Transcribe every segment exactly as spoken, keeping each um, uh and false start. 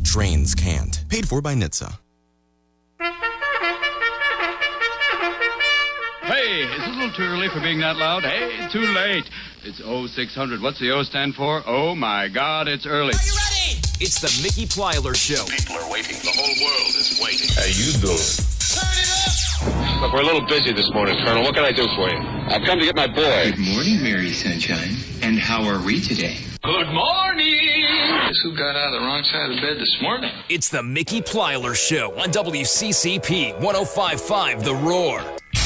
trains can't. Paid for by N H T S A. Hey, it's a little too early for being that loud. Hey, too late. It's oh six hundred. What's the O stand for? Oh, my God, it's early. Are you ready? It's the Mickey Plyler Show. People are waiting. The whole world is waiting. How you doing? Turn it up! Look, we're a little busy this morning, Colonel. What can I do for you? I've come to get my boy. Good morning, Mary Sunshine. And how are we today? Good morning! Guess who got out of the wrong side of the bed this morning? It's the Mickey Plyler Show on W C C P one oh five point five The Roar.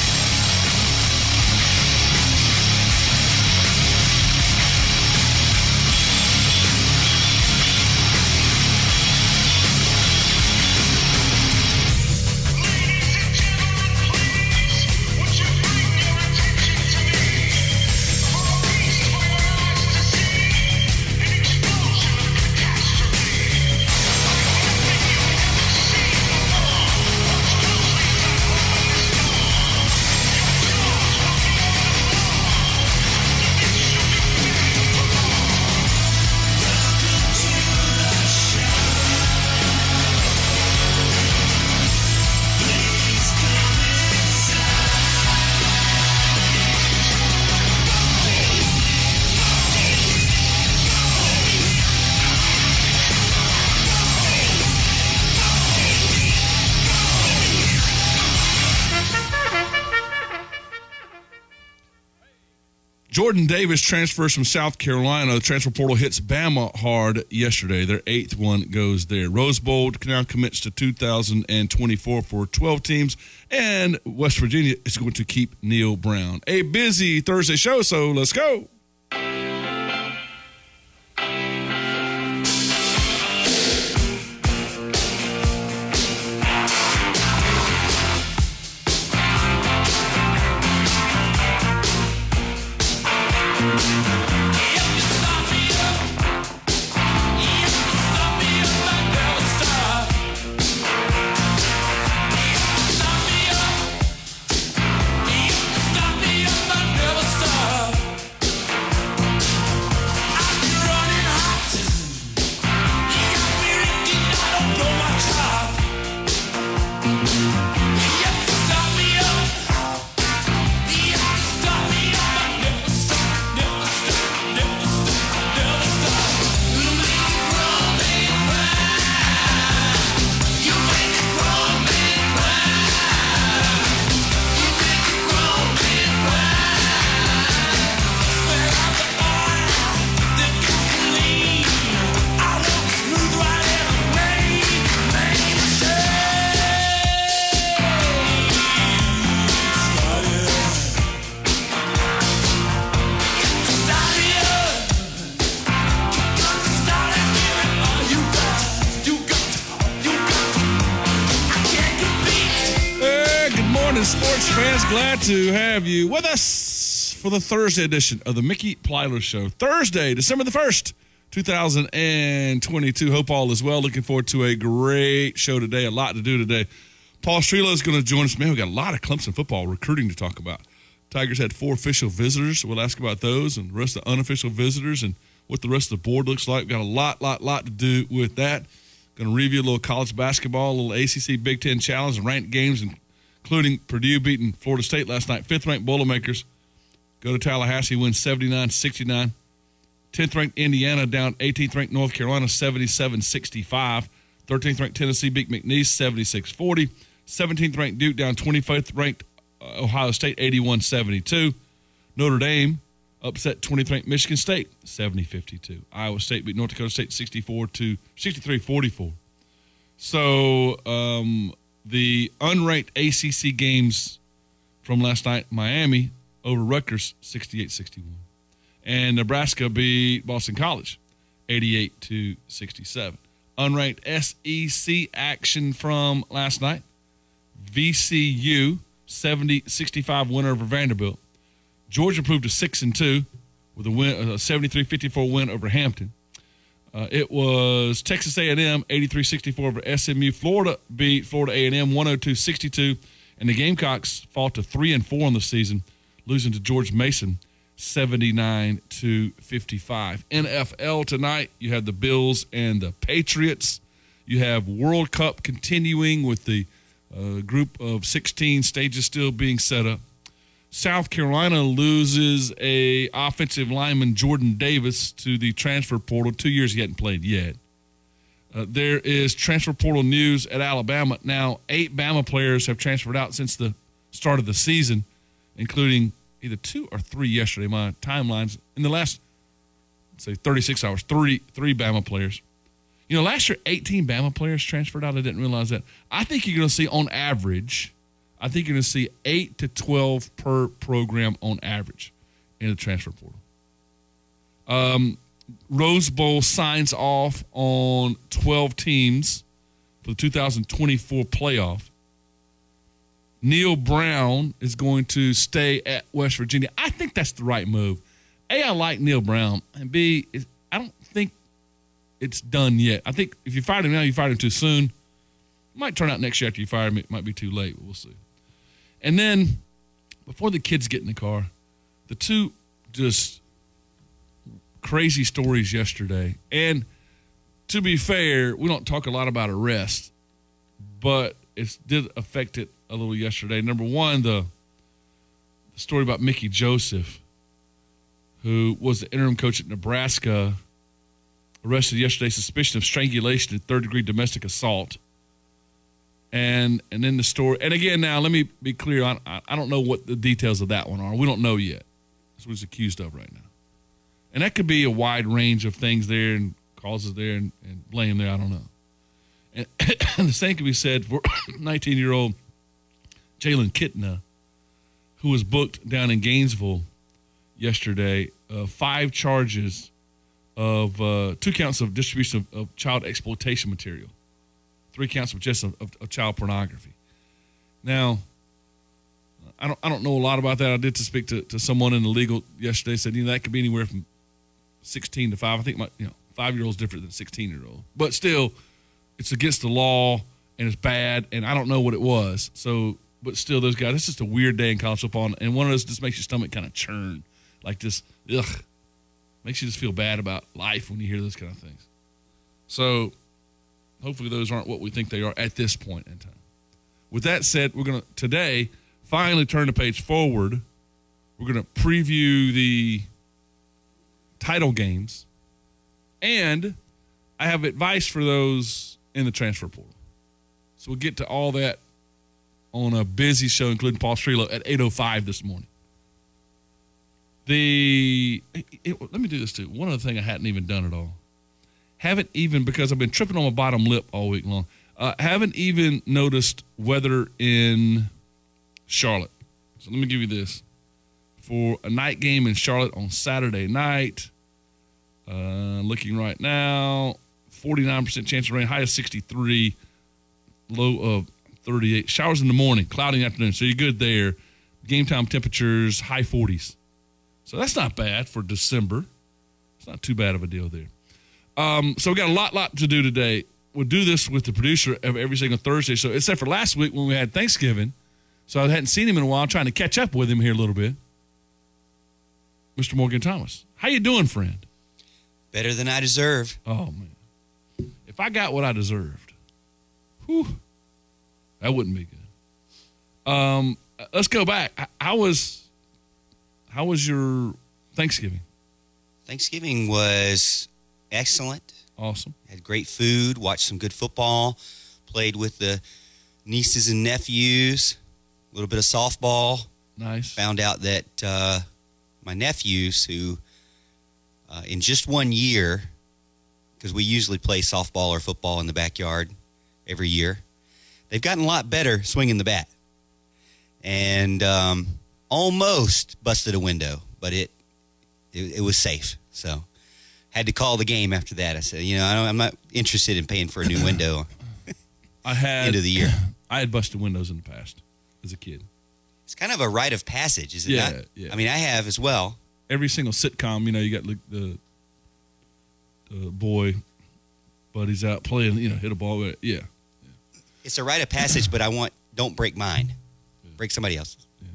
Jordan Davis transfers from South Carolina. The transfer portal hits Bama hard yesterday. Their eighth one goes there. Rose Bowl now commits to two thousand twenty-four for twelve teams, and West Virginia is going to keep Neil Brown. A busy Thursday show, so let's go. Glad to have you with us for the Thursday edition of the Mickey Plyler Show. Thursday, December the first, two thousand twenty-two. Hope all is well. Looking forward to a great show today. A lot to do today. Paul Strelo is going to join us. Man, we got a lot of Clemson football recruiting to talk about. Tigers had four official visitors. We'll ask about those and the rest of the unofficial visitors and what the rest of the board looks like. We've got a lot, lot, lot to do with that. Going to review a little college basketball, a little A C C Big Ten Challenge and ranked games, and including Purdue beating Florida State last night. Fifth-ranked Boilermakers go to Tallahassee, win seventy-nine sixty-nine. tenth-ranked Indiana down eighteenth-ranked North Carolina, seventy-seven sixty-five. thirteenth-ranked Tennessee beat McNeese, seventy-six forty. seventeenth-ranked Duke down twenty-fifth-ranked Ohio State, eighty-one seventy-two. Notre Dame upset twentieth-ranked Michigan State, seventy fifty-two. Iowa State beat North Dakota State, sixty-four to sixty-three forty-four. So, um... the unranked A C C games from last night, Miami over Rutgers, sixty-eight sixty-one. And Nebraska beat Boston College, eighty-eight to sixty-seven. Unranked S E C action from last night, V C U, seventy sixty-five winner over Vanderbilt. Georgia proved to six and two with a win, a seventy-three fifty-four win over Hampton. Uh, it was Texas A and M, eighty-three sixty-four over S M U. Florida beat Florida A and M, one oh two sixty-two. And the Gamecocks fall to three and four on the season, losing to George Mason, seventy-nine to fifty-five. N F L tonight, you had the Bills and the Patriots. You have World Cup continuing with the uh, group of sixteen stages still being set up. South Carolina loses a offensive lineman, Jordan Davis, to the transfer portal. Two years he hadn't played yet. Uh, there is transfer portal news at Alabama. Now, eight Bama players have transferred out since the start of the season, including either two or three yesterday. My timelines in the last, say, thirty-six hours, three three Bama players. You know, last year, eighteen Bama players transferred out. I didn't realize that. I think you're going to see, on average, I think you're going to see eight to twelve per program on average in the transfer portal. Um, Rose Bowl signs off on twelve teams for the two thousand twenty-four playoff. Neil Brown is going to stay at West Virginia. I think that's the right move. A, I like Neil Brown, and B, I don't think it's done yet. I think if you fired him now, you fired him too soon. It might turn out next year after you fire him, it might be too late, but we'll see. And then, before the kids get in the car, the two just crazy stories yesterday. And to be fair, we don't talk a lot about arrests, but it did affect it a little yesterday. Number one, the, the story about Mickey Joseph, who was the interim coach at Nebraska, arrested yesterday, suspicion of strangulation and third-degree domestic assault. And and then the story, and again, now let me be clear, I, I don't know what the details of that one are. We don't know yet. That's what he's accused of right now. And that could be a wide range of things there and causes there and, and blame there. I don't know. And, and the same can be said for nineteen-year-old Jalen Kitna, who was booked down in Gainesville yesterday. Uh, five charges of uh, two counts of distribution of, of child exploitation material. Three counts of just of, of, of child pornography. Now, I don't I don't know a lot about that. I did to speak to, to someone in the legal yesterday. Said, you know, that could be anywhere from sixteen to five. I think my you know five year old is different than sixteen year old, but still, it's against the law and it's bad. And I don't know what it was. So, but still, those guys. It's just a weird day in college football, and one of those just makes your stomach kind of churn, like this. Ugh, makes you just feel bad about life when you hear those kind of things. So. Hopefully those aren't what we think they are at this point in time. With that said, we're going to today finally turn the page forward. We're going to preview the title games. And I have advice for those in the transfer portal. So we'll get to all that on a busy show, including Paul Strelo at eight oh five this morning. The it, it, let me do this too. One other thing I hadn't even done at all. Haven't even, because I've been tripping on my bottom lip all week long, uh, haven't even noticed weather in Charlotte. So let me give you this. For a night game in Charlotte on Saturday night, uh, looking right now, forty-nine percent chance of rain, high of sixty-three, low of thirty-eight. Showers in the morning, cloudy in the afternoon, so you're good there. Game time temperatures, high forties. So that's not bad for December. It's not too bad of a deal there. Um, so we got a lot, lot to do today. We'll do this with the producer of every single Thursday. So except for last week when we had Thanksgiving, so I hadn't seen him in a while, trying to catch up with him here a little bit. Mister Morgan Thomas, how you doing, friend? Better than I deserve. Oh man, if I got what I deserved, whew, that wouldn't be good. Um, let's go back. How was how was your Thanksgiving? Thanksgiving was excellent. Awesome. Had great food, watched some good football, played with the nieces and nephews, a little bit of softball. Nice. Found out that uh, my nephews, who uh, in just one year, because we usually play softball or football in the backyard every year, they've gotten a lot better swinging the bat. And um, almost busted a window, but it, it it was safe. So had to call the game after that. I said, you know, I don't, I'm not interested in paying for a new window. I had end of the year. I had busted windows in the past as a kid. It's kind of a rite of passage, is it yeah, not? Yeah. I mean, I have as well. Every single sitcom, you know, you got the, the the boy buddies out playing, you know, hit a ball. Yeah. yeah. It's a rite of passage, but I want don't break mine. Yeah. Break somebody else's. Yeah.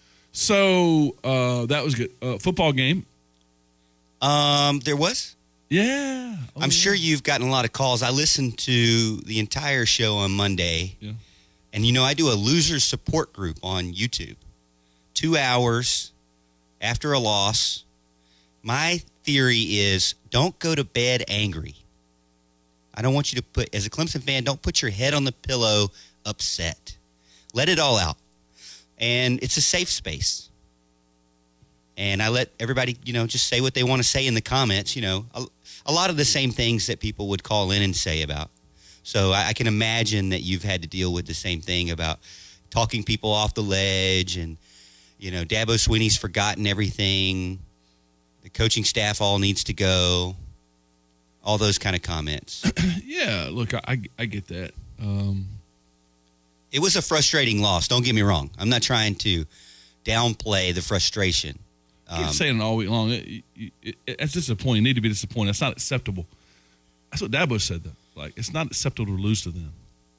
So uh, that was good. Uh, football game. Um, there was. Yeah. Oh, I'm yeah. sure you've gotten a lot of calls. I listened to the entire show on Monday. Yeah. And, you know, I do a losers support group on YouTube. Two hours after a loss. My theory is don't go to bed angry. I don't want you to put, as a Clemson fan, don't put your head on the pillow upset. Let it all out. And it's a safe space. And I let everybody, you know, just say what they want to say in the comments, you know, a, a lot of the same things that people would call in and say about. So I, I can imagine that you've had to deal with the same thing about talking people off the ledge and, you know, Dabo Swinney's forgotten everything. The coaching staff all needs to go. All those kind of comments. Yeah, look, I, I get that. Um, it was a frustrating loss. Don't get me wrong. I'm not trying to downplay the frustration. I keep Um, saying it all week long. It, it, it, it's disappointing. You need to be disappointed. It's not acceptable. That's what Dabo said, though. Like, it's not acceptable to lose to them.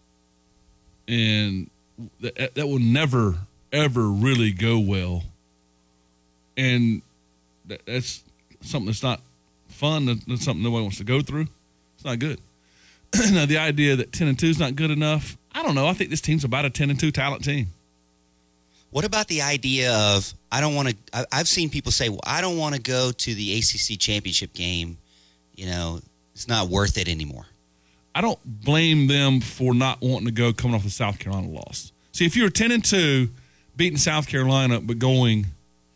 And that, that will never, ever really go well. And that, that's something that's not fun. That's something nobody wants to go through. It's not good. Now, the idea that ten and two is not good enough, I don't know. I think this team's about a ten and two talent team. What about the idea of, I don't want to, I've seen people say, well, I don't want to go to the A C C championship game. You know, it's not worth it anymore. I don't blame them for not wanting to go coming off the South Carolina loss. See, if you were ten and two, beating South Carolina, but going,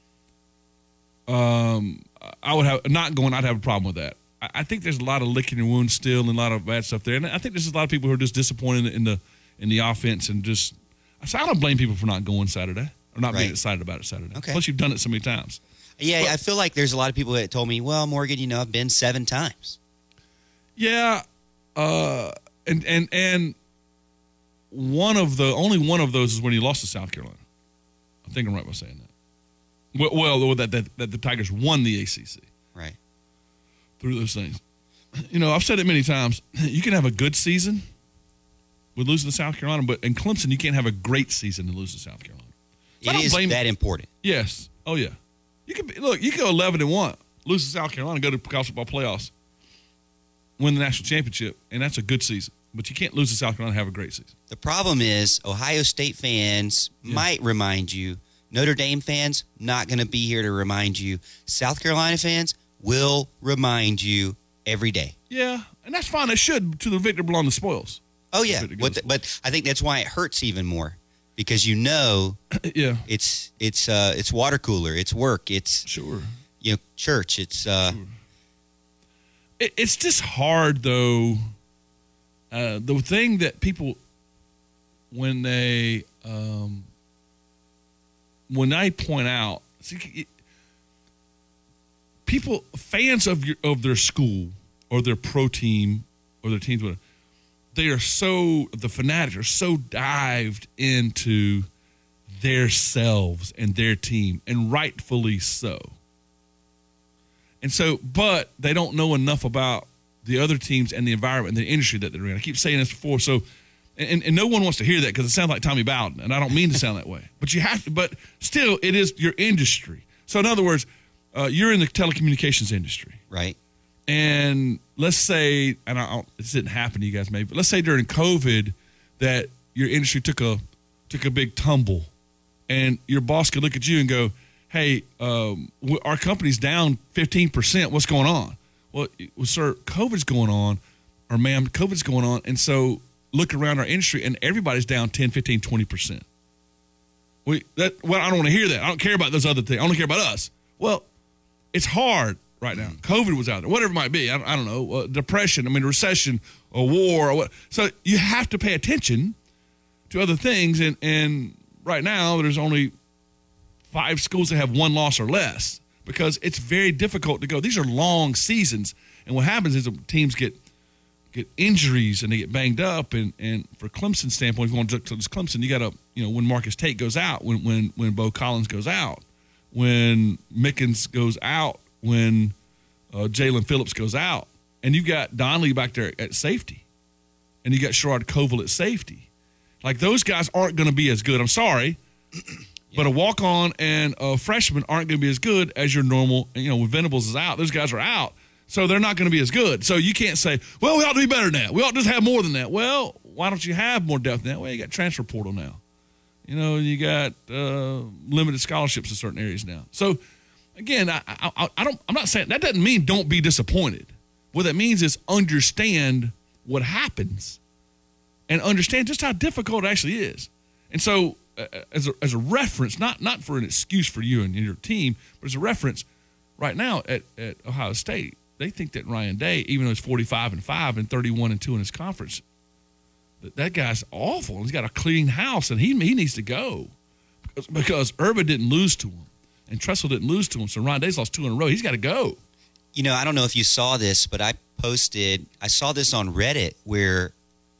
um, I would have, not going, I'd have a problem with that. I, I think there's a lot of licking your wounds still and a lot of bad stuff there. And I think there's a lot of people who are just disappointed in the, in the offense and just, so I don't blame people for not going Saturday or not Right. being excited about it Saturday. Okay. Plus, you've done it so many times. Yeah, But- I feel like there's a lot of people that told me, well, Morgan, you know, I've been seven times. Yeah, uh, and and and one of the only one of those is when he lost to South Carolina. I think I'm right by saying that. Well, well that, that that the Tigers won the A C C Right. through those things. You know, I've said it many times. You can have a good season with losing to South Carolina, but in Clemson, you can't have a great season and lose to South Carolina. So I It don't is blame- that important. Yes. Oh yeah. You can be, look. You can go eleven and one, lose to South Carolina, go to college football playoffs, win the national championship, and that's a good season. But you can't lose to South Carolina and have a great season. The problem is Ohio State fans Yeah. might remind you. Notre Dame fans, not going to be here to remind you. South Carolina fans will remind you every day. Yeah, and that's fine. They should. To the victor belong the spoils. Oh, yeah. Victor What goes the, but I think that's why it hurts even more because you know Yeah, it's it's uh, it's water cooler, it's work, it's sure. you know church, it's uh, Sure. It, it's just hard though. Uh, the thing that people, when they um, when I point out, see, it, people fans of your of their school or their pro team or their teams, whatever, they are so the fanatics are so dived into their selves and their team, and rightfully so. And so, but they don't know enough about the other teams and the environment and the industry that they're in. I keep saying this before, so and, and no one wants to hear that because it sounds like Tommy Bowden, and I don't mean to sound that way. But you have to. But still, it is your industry. So in other words, uh, you're in the telecommunications industry, right. and let's say, and I don't, this didn't happen to you guys, maybe, but let's say during COVID that your industry took a took a big tumble, and your boss could look at you and go, hey, um, our company's down fifteen percent. What's going on? Well, well, sir, COVID's going on, or ma'am, COVID's going on. And so look around our industry, and everybody's down ten, fifteen, twenty percent. We, that, well, I don't want to hear that. I don't care about those other things. I don't care about us. Well, it's hard right now. COVID was out there, whatever it might be. I, I don't know, uh, depression, I mean, recession, a war. Or what. So you have to pay attention to other things. And, and right now, there's only five schools that have one loss or less because it's very difficult to go. These are long seasons, and what happens is teams get get injuries and they get banged up. And, and for Clemson's standpoint, if you want to look to this Clemson, you got to, you know, when Marcus Tate goes out, when when when Bo Collins goes out, when Mickens goes out, when uh, Jalen Phillips goes out, and you got Donnelly back there at safety, and you got Sherrod Koval at safety. Like, those guys aren't going to be as good. I'm sorry. But a walk-on and a freshman aren't going to be as good as your normal. You know, when Venables is out, those guys are out. So they're not going to be as good. So you can't say, well, we ought to be better than that. We ought to just have more than that. Well, why don't you have more depth than that? Well, you got transfer portal now. You know, you got uh, limited scholarships in certain areas now. So, again, I, I, I don't. I'm not saying that doesn't mean don't be disappointed. What that means is understand what happens and understand just how difficult it actually is. And so, uh, as a, as a reference, not not for an excuse for you and your team, but as a reference, right now at, at Ohio State, they think that Ryan Day, even though he's forty-five and five and thirty-one and two in his conference, that, that guy's awful. He's got a clean house, and he he needs to go because, because Urban didn't lose to him, and Tressel didn't lose to him. So Ryan Day's lost two in a row. He's got to go. You know, I don't know if you saw this, but I posted, I saw this on Reddit where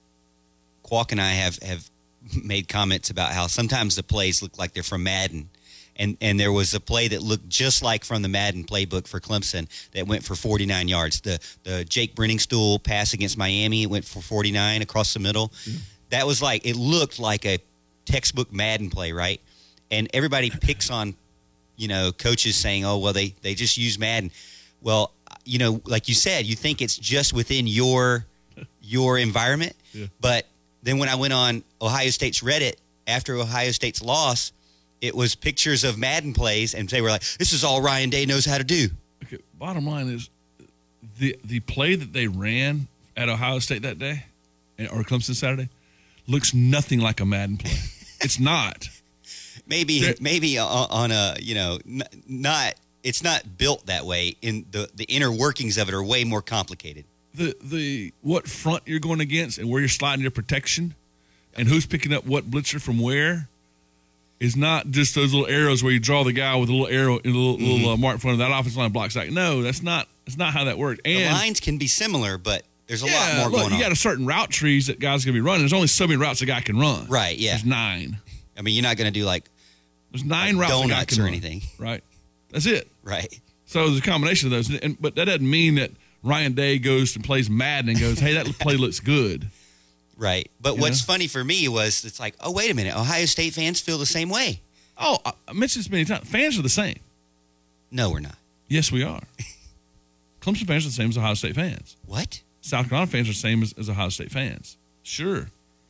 Quack and I have, have made comments about how sometimes the plays look like they're from Madden. And and there was a play that looked just like from the Madden playbook for Clemson that went for forty-nine yards. The the Jake Brenningstool pass against Miami, it went for forty-nine across the middle. Mm-hmm. That was like, it looked like a textbook Madden play, right? And everybody picks on, you know, coaches saying, oh, well, they, they just use Madden. Well, you know, like you said, you think it's just within your your environment. Yeah. But then when I went on Ohio State's Reddit after Ohio State's loss, it was pictures of Madden plays, and they were like, this is all Ryan Day knows how to do. Okay, bottom line is the the play that they ran at Ohio State that day, or Clemson Saturday, looks nothing like a Madden play. It's not. Maybe They're, maybe on a, you know, not it's not built that way. In the, the inner workings of it are way more complicated. The the what front you're going against and where you're sliding your protection and who's picking up what blitzer from where is not just those little arrows where you draw the guy with a little arrow in a little, mm-hmm. little uh, mark in front of that offensive line blocks. Like, no, that's not that's not how that works. And the lines can be similar, but there's a yeah, lot more look, going on. You got a certain route trees that guys going to be running. There's only so many routes a guy can run. Right, yeah. There's nine. I mean, you're not going to do like There's nine like routes a guy donuts can or run. anything. Right. That's it. Right. So there's a combination of those. And, but that doesn't mean that Ryan Day goes and plays Madden and goes, hey, that play looks good. Right. But You what's know? funny for me was it's like, oh, wait a minute. Ohio State fans feel the same way. Oh, I mentioned this many times. Fans are the same. No, we're not. Yes, we are. Clemson fans are the same as Ohio State fans. What? South Carolina fans are the same as, as Ohio State fans. Sure.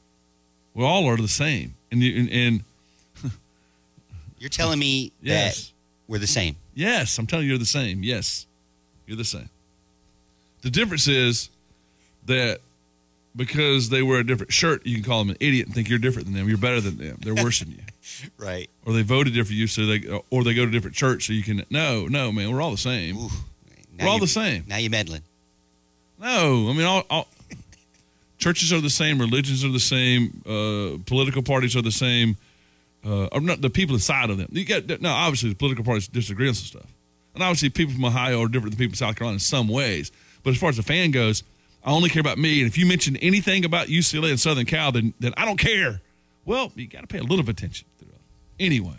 We all are the same. And, you, and, and You're telling me yes. that we're the same. Yes, I'm telling you, you're the same. Yes, you're the same. The difference is that because they wear a different shirt, you can call them an idiot and think you're different than them. You're better than them. They're worse than you. Right. Or they voted different you, so they or they go to a different church, so you can. No, no, man, we're all the same. Ooh, we're all the same. Now you're meddling. No, I mean, all, all churches are the same, religions are the same, uh, political parties are the same. Uh, or not the people inside of them. You get no, obviously the political parties disagree on some stuff, and obviously people from Ohio are different than people from South Carolina in some ways. But as far as the fan goes, I only care about me. And if you mention anything about U C L A and Southern Cal, then then I don't care. Well, you got to pay a little bit of attention. Anyway,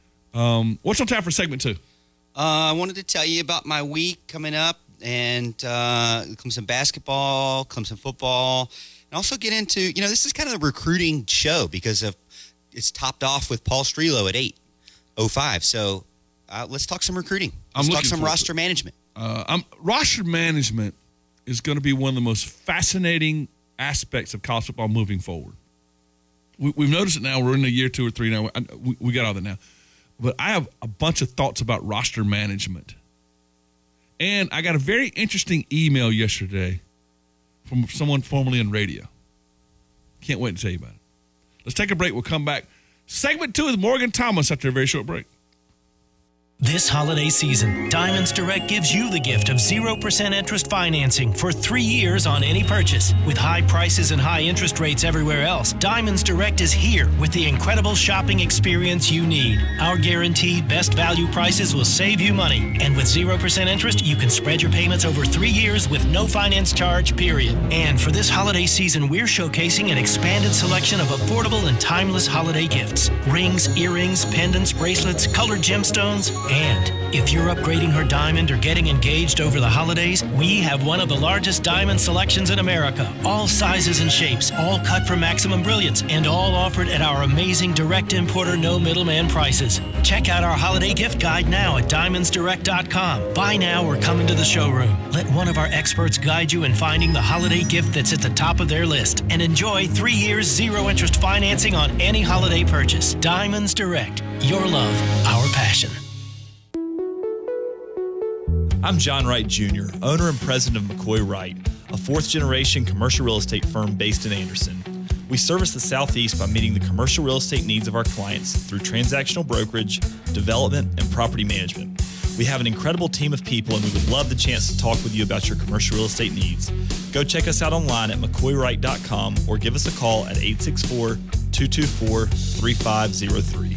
um, what's on tap for segment two? Uh, I wanted to tell you about my week coming up, and uh, Clemson basketball, Clemson football, and also get into, you know, this is kind of a recruiting show because of it's topped off with Paul Strelo at eight oh five. So uh, let's talk some recruiting. Let's I'm talk some roster it. management. Uh, I'm, roster management is going to be one of the most fascinating aspects of college football moving forward. We, we've noticed it now. We're in a year two or three now. We, we got all that now. But I have a bunch of thoughts about roster management. And I got a very interesting email yesterday from someone formerly in radio. Can't wait to tell you about it. Let's take a break. We'll come back. Segment two with Morgan Thomas after a very short break. This holiday season, Diamonds Direct gives you the gift of zero percent interest financing for three years on any purchase. With high prices and high interest rates everywhere else, Diamonds Direct is here with the incredible shopping experience you need. Our guaranteed best value prices will save you money. And with zero percent interest, you can spread your payments over three years with no finance charge, period. And for this holiday season, we're showcasing an expanded selection of affordable and timeless holiday gifts. Rings, earrings, pendants, bracelets, colored gemstones. And if you're upgrading her diamond or getting engaged over the holidays, we have one of the largest diamond selections in America. All sizes and shapes, all cut for maximum brilliance, and all offered at our amazing direct importer, no middleman prices. Check out our holiday gift guide now at diamonds direct dot com. Buy now or come into the showroom. Let one of our experts guide you in finding the holiday gift that's at the top of their list. And enjoy three years zero interest financing on any holiday purchase. Diamonds Direct. Your love, our passion. I'm John Wright Junior, owner and president of McCoy Wright, a fourth-generation commercial real estate firm based in Anderson. We service the Southeast by meeting the commercial real estate needs of our clients through transactional brokerage, development, and property management. We have an incredible team of people, and we would love the chance to talk with you about your commercial real estate needs. Go check us out online at mccoy wright dot com or give us a call at eight six four, two two four, three five zero three.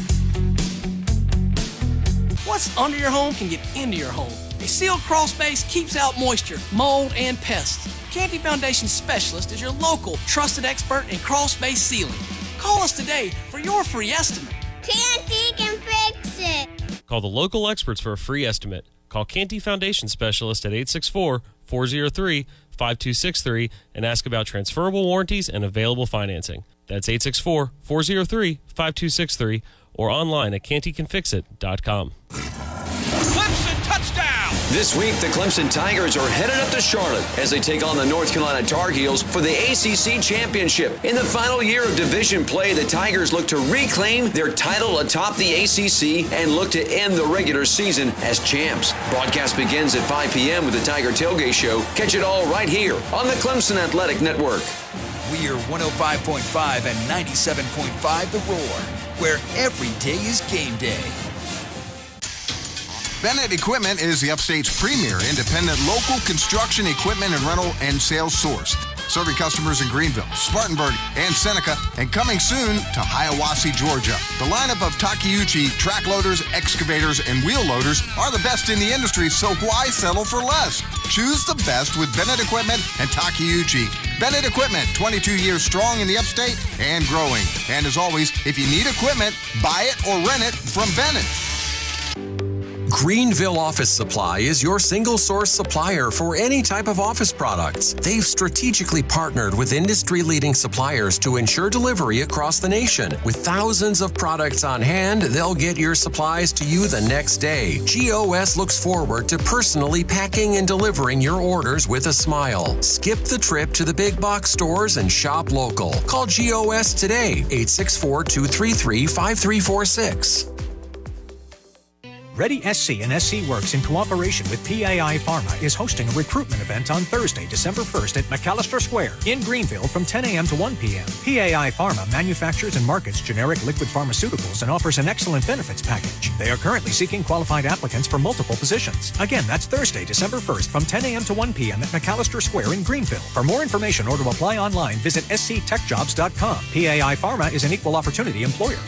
What's under your home can get into your home. A sealed crawl space keeps out moisture, mold, and pests. Canty Foundation Specialist is your local trusted expert in crawl space sealing. Call us today for your free estimate. Canty can fix it. Call the local experts for a free estimate. Call Canty Foundation Specialist at eight six four, four zero three, five two six three and ask about transferable warranties and available financing. That's eight six four, four zero three, five two six three or online at canty can fix it dot com. Clemson touchdown! This week, the Clemson Tigers are headed up to Charlotte as they take on the North Carolina Tar Heels for the A C C Championship. In the final year of division play, the Tigers look to reclaim their title atop the A C C and look to end the regular season as champs. Broadcast begins at five p.m. with the Tiger Tailgate Show. Catch it all right here on the Clemson Athletic Network. We are one oh five point five and ninety-seven point five The Roar, where every day is game day. Bennett Equipment is the Upstate's premier independent local construction equipment and rental and sales source. Serving customers in Greenville, Spartanburg, and Seneca, and coming soon to Hiawassee, Georgia. The lineup of Takeuchi track loaders, excavators, and wheel loaders are the best in the industry, so why settle for less? Choose the best with Bennett Equipment and Takeuchi. Bennett Equipment, twenty-two years strong in the Upstate and growing. And as always, if you need equipment, buy it or rent it from Bennett. Greenville Office Supply is your single-source supplier for any type of office products. They've strategically partnered with industry-leading suppliers to ensure delivery across the nation. With thousands of products on hand, they'll get your supplies to you the next day. G O S looks forward to personally packing and delivering your orders with a smile. Skip the trip to the big box stores and shop local. Call G O S today, eight six four, two three three, five three four six. Ready S C and S C Works, in cooperation with P A I Pharma, is hosting a recruitment event on Thursday, December first at McAllister Square in Greenville from ten a.m. to one p.m. P A I Pharma manufactures and markets generic liquid pharmaceuticals and offers an excellent benefits package. They are currently seeking qualified applicants for multiple positions. Again, that's Thursday, December first from ten a.m. to one p.m. at McAllister Square in Greenville. For more information or to apply online, visit s c tech jobs dot com. P A I Pharma is an equal opportunity employer.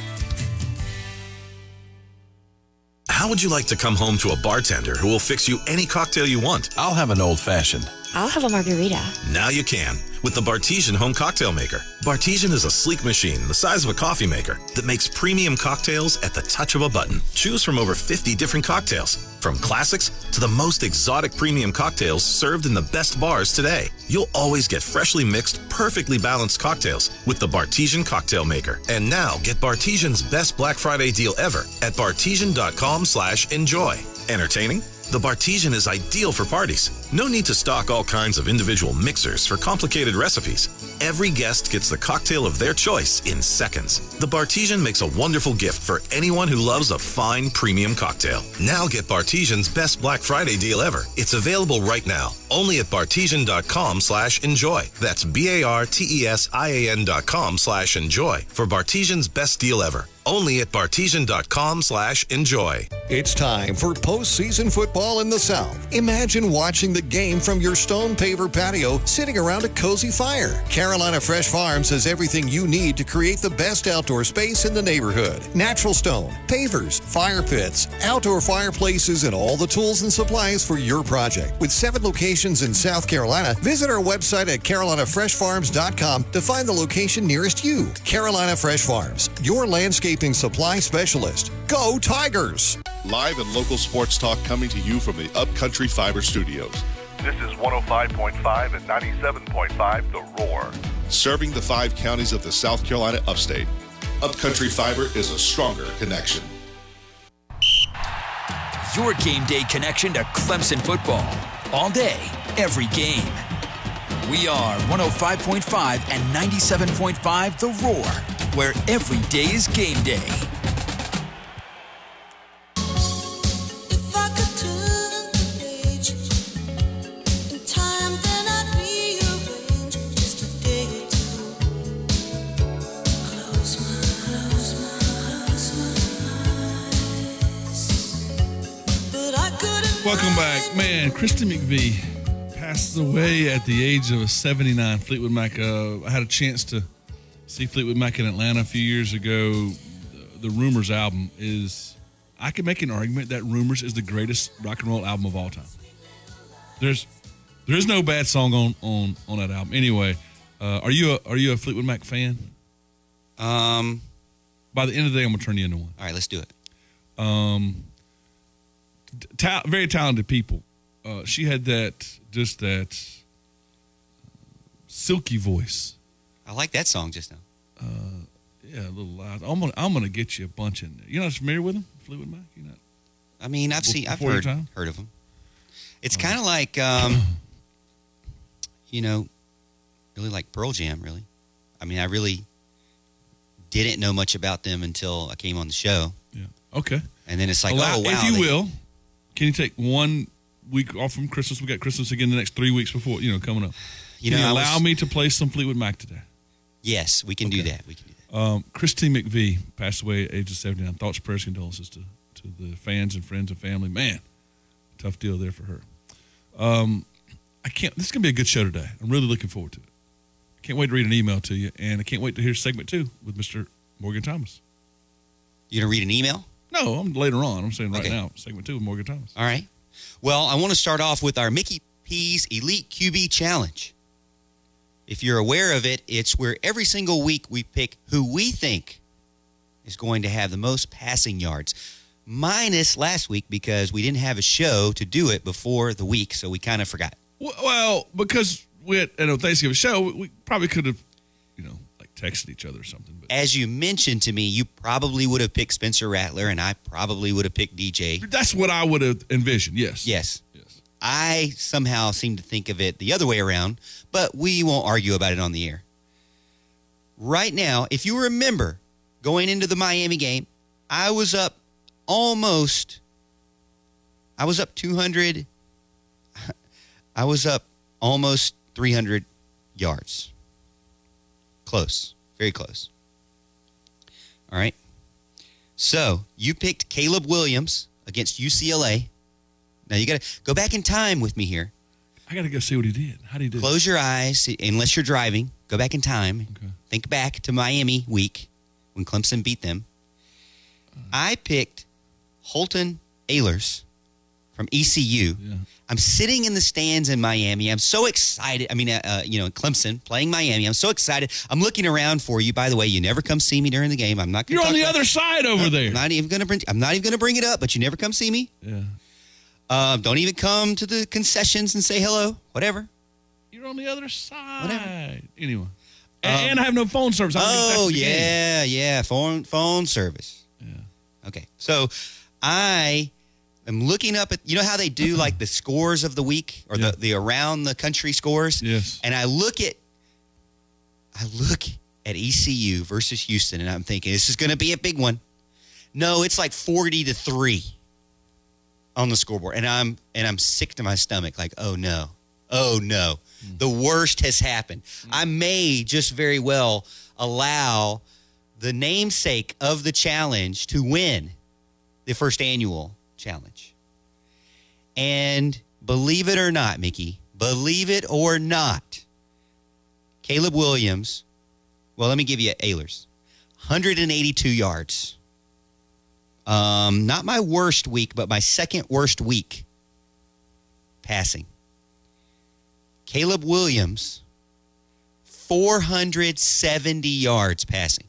How would you like to come home to a bartender who will fix you any cocktail you want? I'll have an old-fashioned. I'll have a margarita. Now you can with the Bartesian Home Cocktail Maker. Bartesian is a sleek machine the size of a coffee maker that makes premium cocktails at the touch of a button. Choose from over fifty different cocktails, from classics to the most exotic premium cocktails served in the best bars today. You'll always get freshly mixed, perfectly balanced cocktails with the Bartesian Cocktail Maker. And now get Bartesian's best Black Friday deal ever at bartesian dot com slash enjoy. Entertaining? The Bartesian is ideal for parties. No need to stock all kinds of individual mixers for complicated recipes. Every guest gets the cocktail of their choice in seconds. The Bartesian makes a wonderful gift for anyone who loves a fine premium cocktail. Now get Bartesian's best Black Friday deal ever. It's available right now, only at bartesian dot com slash enjoy. That's B A R T E S I A N dot com slash enjoy for Bartesian's best deal ever. Only at bartesian dot com slash enjoy. It's time for postseason football in the South. Imagine watching the game from your stone paver patio, sitting around a cozy fire. Carolina Fresh Farms has everything you need to create the best outdoor space in the neighborhood. Natural stone, pavers, fire pits, outdoor fireplaces, and all the tools and supplies for your project. With seven locations locations in South Carolina, visit our website at carolina fresh farms dot com to find the location nearest you. Carolina Fresh Farms, your landscaping supply specialist. Go Tigers! Live and local sports talk coming to you from the Upcountry Fiber Studios. This is one oh five point five and ninety-seven point five The Roar. Serving the five counties of the South Carolina upstate. Upcountry Fiber is a stronger connection. Your game day connection to Clemson football. All day, every game. We are one oh five point five and ninety-seven point five The Roar, where every day is game day. Welcome back. Man, Christy McVie passes away at the age of seventy-nine. Fleetwood Mac, uh, I had a chance to see Fleetwood Mac in Atlanta a few years ago. The Rumors album is, I can make an argument that Rumors is the greatest rock and roll album of all time. There's there's no bad song on on, on that album. Anyway, uh, are you a, are you a Fleetwood Mac fan? Um, By the end of the day, I'm going to turn you into one. All right, let's do it. Um, ta- very talented people. Uh, she had that, just that silky voice. I like that song just now. Uh, yeah, a little loud. I'm gonna, I'm gonna get you a bunch in there. You're not familiar with them, Fleetwood Mac? You're not. I mean, I've seen, I've Before your heard, time? heard of them. It's kind of like, um, you know, really like Pearl Jam. Really, I mean, I really didn't know much about them until I came on the show. Yeah. Okay. And then it's like, Allow, oh wow. if you they, will, can you take one week off from Christmas? We got Christmas again the next three weeks before, you know, coming up. You can know, you I allow was- me to play some Fleetwood Mac today? Yes, we can Okay. do that. We can do that. Um, Christine McVie passed away at age of seventy-nine. Thoughts, prayers, condolences to, to the fans and friends and family. Man, tough deal there for her. Um, I can't. This is gonna be a good show today. I'm really looking forward to it. Can't wait to read an email to you, and I can't wait to hear segment two with Mister Morgan Thomas. You gonna read an email? No, I'm later on. I'm saying right Okay. now, segment two with Morgan Thomas. All right. Well, I want to start off with our Mickey P's Elite Q B Challenge. If you're aware of it, it's where every single week we pick who we think is going to have the most passing yards. Minus last week because we didn't have a show to do it before the week, so we kind of forgot. Well, because we had at a Thanksgiving show, we probably could have, you know, like texted each other or something. But As you mentioned to me, you probably would have picked Spencer Rattler, and I probably would have picked D J. that's what I would have envisioned. Yes. Yes. Yes. I somehow seem to think of it the other way around, but we won't argue about it on the air. Right now, if you remember going into the Miami game, I was up almost, I was up two hundred, I was up almost three hundred yards. Close, very close. All right. So you picked Caleb Williams against U C L A. Now you got to go back in time with me here. I got to go see what he did. How did he do? Close your eyes, unless you're driving. Go back in time. Okay. Think back to Miami week when Clemson beat them. I picked Holton Ahlers from E C U. Yeah. I'm sitting in the stands in Miami. I'm so excited. I mean, uh, uh, you know, Clemson playing Miami. I'm so excited. I'm looking around for you. By the way, you never come see me during the game. I'm not. Gonna You're talk on the about- other side over there. I'm not even going to bring. I'm not even going to bring it up. But you never come see me. Yeah. Uh, don't even come to the concessions and say hello. Whatever. You're on the other side. Whatever. Anyway. And, and I have no phone service. I don't think Oh that's the game. yeah, yeah, phone phone service. Yeah. Okay, so I am looking up at, you know how they do like the scores of the week or Yeah. the the around the country scores. Yes. And I look at I look at E C U versus Houston, and I'm thinking this is going to be a big one. No, it's like forty to three on the scoreboard, and I'm and I'm sick to my stomach. Like, oh no, oh no, Mm. the worst has happened. I may just very well allow the namesake of the challenge to win the first annual challenge. And believe it or not, Mickey, believe it or not, Caleb Williams. Well, let me give you Ahlers, one hundred eighty-two yards. Um, not my worst week, but my second worst week passing. Caleb Williams, four hundred seventy yards passing.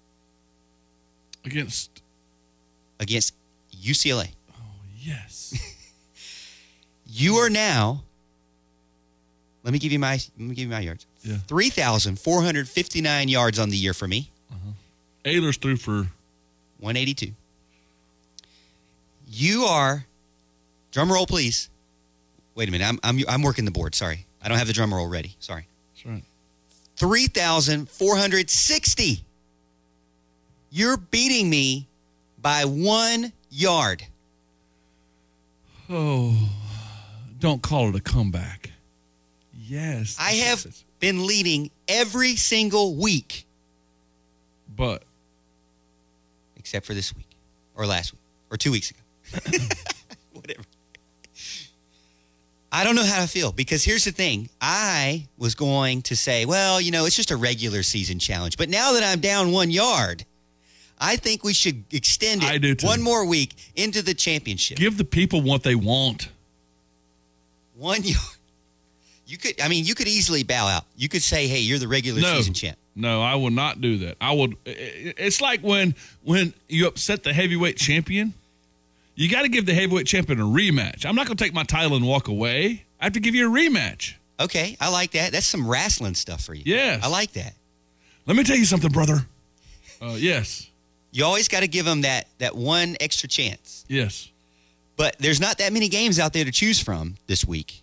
Against? Against U C L A. Oh, yes. You are now, let me give you my, let me give you my yards. Yeah. three thousand four hundred fifty-nine yards on the year for me. Uh-huh. Ayler's threw for? one eighty-two. You are, drum roll, please. Wait a minute. I'm, I'm, I'm working the board. Sorry. I don't have the drum roll ready. Sorry. That's right. three thousand four hundred sixty. You're beating me by one yard. Oh, don't call it a comeback. Yes. I have been leading every single week. But. Except for this week. Or last week. Or two weeks ago. Whatever. I don't know how to feel because here's the thing. I was going to say, well, you know, it's just a regular season challenge. But now that I'm down one yard, I think we should extend it I do too. one more week into the championship. Give the people what they want. One yard. You could, I mean, you could easily bow out. You could say, hey, you're the regular No. season champ. No, I will not do that. I would. It's like when when you upset the heavyweight champion. You got to give the heavyweight champion a rematch. I'm not going to take my title and walk away. I have to give you a rematch. Okay, I like that. That's some wrestling stuff for you. Yes. I like that. Let me tell you something, brother. Uh, yes. You always got to give them that, that one extra chance. Yes. But there's not that many games out there to choose from this week.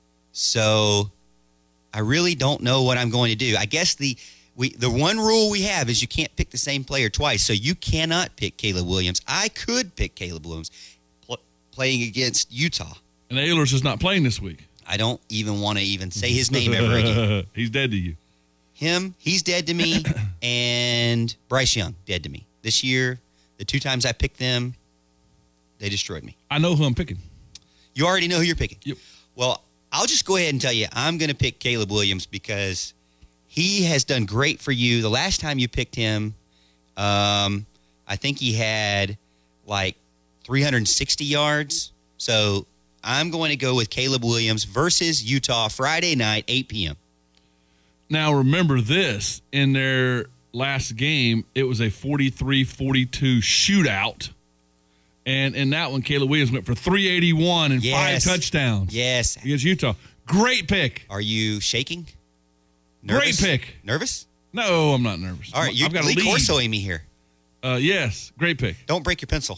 So I really don't know what I'm going to do. I guess the we the one rule we have is you can't pick the same player twice. So you cannot pick Caleb Williams. I could pick Caleb Williams pl- playing against Utah. And Ahlers is not playing this week. I don't even want to even say his name ever again. He's dead to you. Him, he's dead to me. And Bryce Young, dead to me. This year, the two times I picked them, they destroyed me. I know who I'm picking. You already know who you're picking? Yep. Well, I'll just go ahead and tell you, I'm going to pick Caleb Williams because he has done great for you. The last time you picked him, um, I think he had like three hundred sixty yards. So I'm going to go with Caleb Williams versus Utah Friday night, eight p.m. Now, remember this. In their last game, it was a forty-three forty-two shootout. And in that one, Caleb Williams went for three eighty-one and Yes. five touchdowns. Yes. Against Utah. Great pick. Are you shaking? Nervous? Great pick. Nervous? No, I'm not nervous. All right, you're I've got a Lee lead. Corsoing me here. Uh, yes, great pick. Don't break your pencil.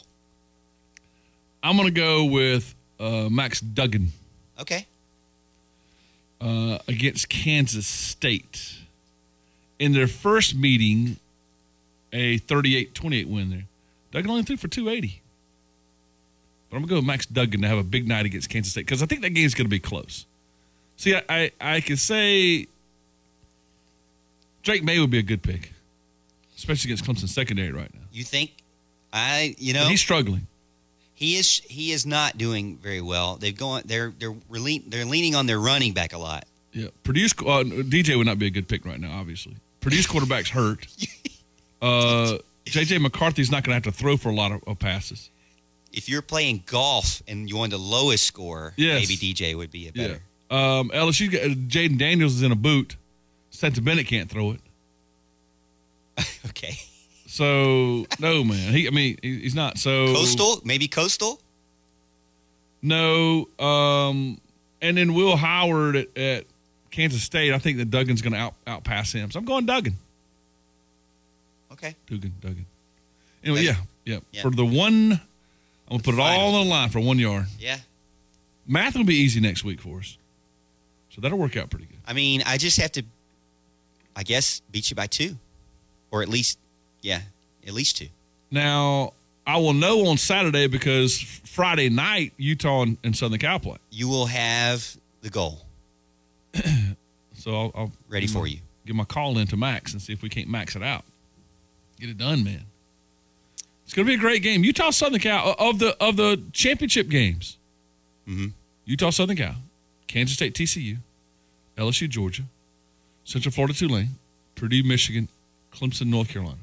I'm going to go with uh, Max Duggan Okay. uh, against Kansas State. In their first meeting, a thirty-eight twenty-eight win there. Duggan only threw for two eighty. But I'm going to go with Max Duggan to have a big night against Kansas State because I think that game's going to be close. See, I, I, I can say Drake May would be a good pick, especially against Clemson secondary right now. You think I, you know, But he's struggling. he is he is not doing very well. They've gone they're they're rele- they're leaning on their running back a lot. Yeah, Purdue's uh, D J would not be a good pick right now, obviously. Purdue's quarterback's hurt. Uh, J J McCarthy's not going to have to throw for a lot of, of passes. If you're playing golf and you want the lowest score, Yes. maybe D J would be a better. Yeah. Um, L S U, got- Jaden Daniels is in a boot. Stetson Bennett can't throw it. Okay. So, no, man. He, I mean, he, he's not. So Coastal, maybe Coastal. No. Um, and then Will Howard at, at Kansas State, I think that Duggan's going to out outpass him. So I'm going Duggan. Okay. Duggan, Duggan. Anyway, yeah, yeah. Yeah. For the one, I'm going to put it all on the line for one yard. Yeah. Math will be easy next week for us. So that'll work out pretty good. I mean, I just have to, I guess, beat you by two, or at least, yeah, at least two. Now, I will know on Saturday because Friday night, Utah and, and Southern Cal play. You will have the goal. So I'll, I'll ready give for my, you. Give my call in to Max and see if we can't max it out. Get it done, man. It's going to be a great game. Utah Southern Cal of the of the championship games. Mm-hmm. Utah Southern Cal, Kansas State T C U, L S U Georgia, Central Florida Tulane, Purdue Michigan, Clemson North Carolina.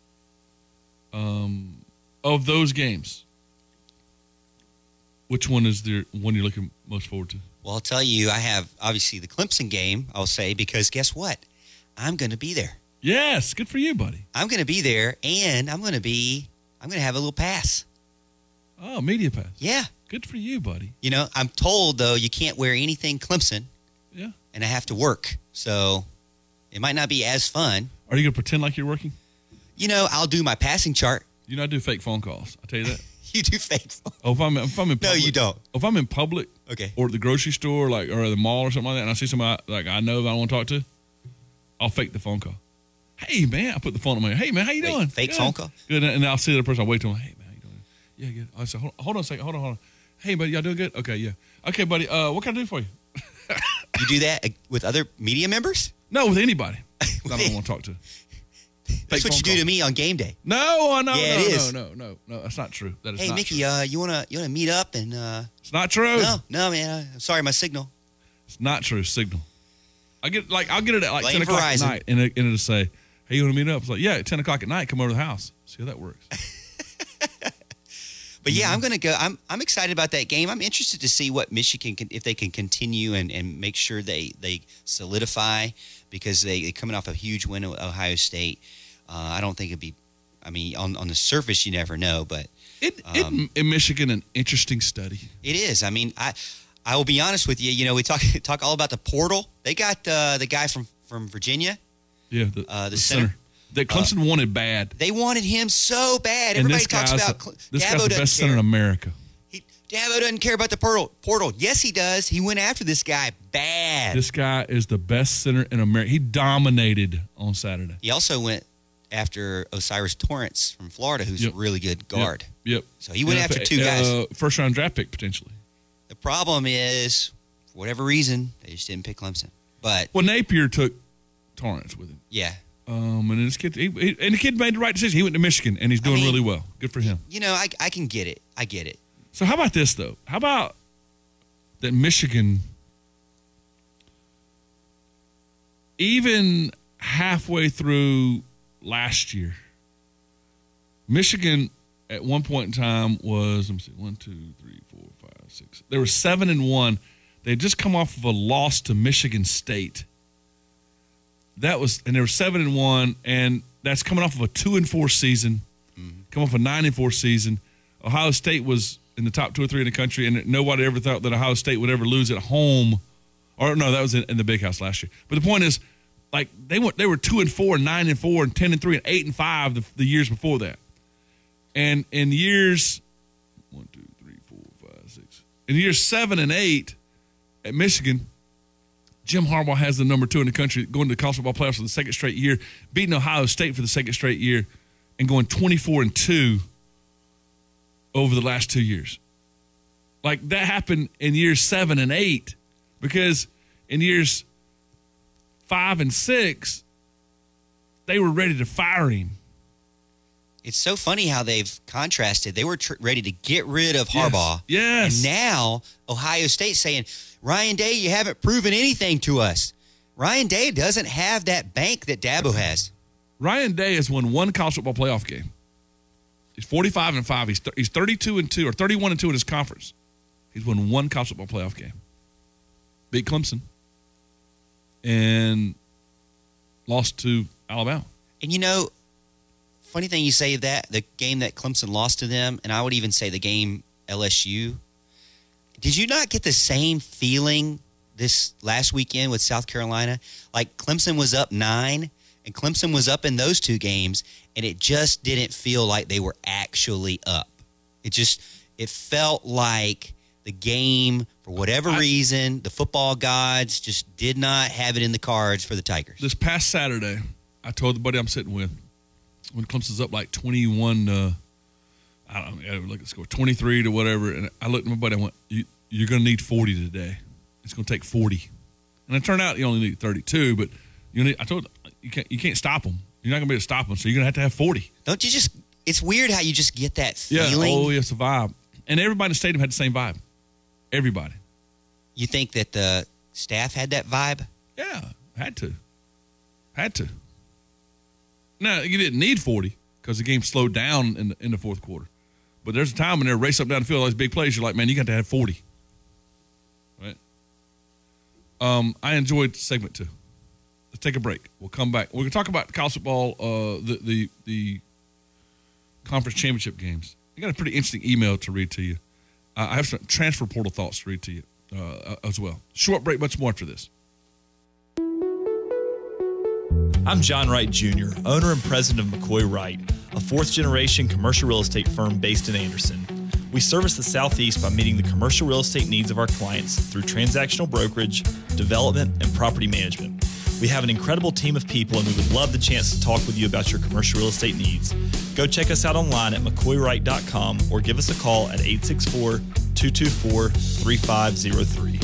Um, of those games, which one is the one you're looking most forward to? Well, I'll tell you, I have obviously the Clemson game, I'll say, because guess what? I'm going to be there. Yes, good for you, buddy. I'm going to be there, and I'm going to be, I'm going to have a little pass. Oh, media pass. Yeah. Good for you, buddy. You know, I'm told, though, you can't wear anything Clemson. Yeah. And I have to work. So it might not be as fun. Are you going to pretend like you're working? You know, I'll do my passing chart. You know, I do fake phone calls. I tell you that. You do fake phone. Oh, if I'm if I'm in public, No, you don't. If I'm in public, Okay. or at the grocery store, like or at the mall or something like that, and I see somebody like I know that I want to talk to, I'll fake the phone call. Hey man, I put the phone on my. Hey man, how you Wait, doing? fake Good. phone call? Good, and I'll see the other person. I'll wait till them. Hey man, how you doing? Yeah, good. I say, hold, hold on a second. Hold on, hold on. Hey buddy, y'all doing good? Okay, yeah. Okay, buddy. Uh, what can I do for you? You do that with other media members? No, with anybody that I don't want to talk to. That's what you do to me on game day. No, no, Yeah, no, it is. no, no, no, no. That's not true. That is Hey, not Mickey, true. uh, you wanna you wanna meet up and uh, It's not true. no, no, man. I'm sorry, my signal. It's not true. Signal. I get like I'll get it at like Blame ten o'clock Verizon. at night, and it, and it'll say, "Hey, you want to meet up?" It's like, "Yeah, at ten o'clock at night, come over to the house." See how that works. But yeah, I'm gonna go. I'm I'm excited about that game. I'm interested to see what Michigan can, if they can continue and, and make sure they they solidify, because they they're coming off a huge win at Ohio State. Uh, I don't think it'd be. I mean, on on the surface, you never know, but It, um, it in Michigan, an interesting study. it is. I mean, I I will be honest with you. You know, we talk talk all about the portal. They got uh, the guy from from Virginia. Yeah, the, Uh, the the center. center that Clemson wanted bad. They wanted him so bad. And Everybody this talks guy's about the, Cl- this Dabo guy's the doesn't best care. center in America. Dabo doesn't care about the portal. Portal. Yes, he does. He went after this guy bad. This guy is the best center in America. He dominated on Saturday. He also went after Osiris Torrance from Florida, who's Yep. a really good guard. Yep. yep. So he went Yeah, after f- two guys. Uh, first round draft pick potentially. The problem is, for whatever reason, they just didn't pick Clemson. But Well, Napier took Torrance with him. yeah, Um, and this kid, he, he, and the kid made the right decision. He went to Michigan, and he's doing mean- really well. Good for him. you know, I I can get it. I get it. So how about this though? How about that Michigan, even halfway through last year, Michigan at one point in time was, let me see, one, two, three, four, five, six. They were seven and one. They had just come off of a loss to Michigan State. That was, and they were seven and one, and that's coming off of a two and four season, come off a nine and four season. Ohio State was in the top two or three in the country, and nobody ever thought that Ohio State would ever lose at home. Or no, that was in, in the Big House last year. But the point is, like they went, they were two and four, and nine and four, and ten and three, and eight and five the, the years before that. And in years one, two, three, four, five, six. In years seven and eight at Michigan, Jim Harbaugh has the number two in the country, going to the college football playoffs for the second straight year, beating Ohio State for the second straight year, and going twenty-four and two over the last two years. Like that happened in years seven and eight, because in years five and six, they were ready to fire him. It's so funny how they've contrasted. They were tr- ready to get rid of Yes. Harbaugh. Yes. And now Ohio State saying, Ryan Day, you haven't proven anything to us. Ryan Day doesn't have that bank that Dabo has. Ryan Day has won one college football playoff game. He's forty-five and five. He's th- he's thirty-two and two or thirty-one and two in his conference. He's won one college football playoff game. Beat Clemson and lost to Alabama. And you know, funny thing you say that, the game that Clemson lost to them, and I would even say the game L S U. Did you not get the same feeling this last weekend with South Carolina? Like Clemson was up nine, and Clemson was up in those two games, and it just didn't feel like they were actually up. It just, it felt like the game, for whatever I, reason, the football gods just did not have it in the cards for the Tigers. This past Saturday, I told the buddy I'm sitting with, when Clemson's up like twenty-one, uh, I don't know, look at the score, twenty-three to whatever, and I looked at my buddy, I went, you, you're going to need forty today. It's going to take forty. And it turned out you only need thirty-two, but you need, I told you can't, you can't stop them. You're not going to be able to stop them, so you're going to have to have forty. Don't you just, it's weird how you just get that Yeah, feeling. oh, it's a vibe. And everybody in the stadium had the same vibe. Everybody. You think that the staff had that vibe? Yeah, had to. Had to. Now, you didn't need forty because the game slowed down in the, in the fourth quarter. But there's a time when they're racing up down the field, all these big plays, you're like, man, you got to have forty. Right? Um, I enjoyed segment two. Let's take a break. We'll come back. We're going to talk about college football, uh, the, the the conference championship games. I got a pretty interesting email to read to you. Uh, I have some transfer portal thoughts to read to you uh, as well. Short break, much more after this. I'm John Wright Junior, owner and president of McCoy Wright, a fourth-generation commercial real estate firm based in Anderson. We service the Southeast by meeting the commercial real estate needs of our clients through transactional brokerage, development, and property management. We have an incredible team of people, and we would love the chance to talk with you about your commercial real estate needs. Go check us out online at mccoy wright dot com or give us a call at eight six four, two two four, three five zero three.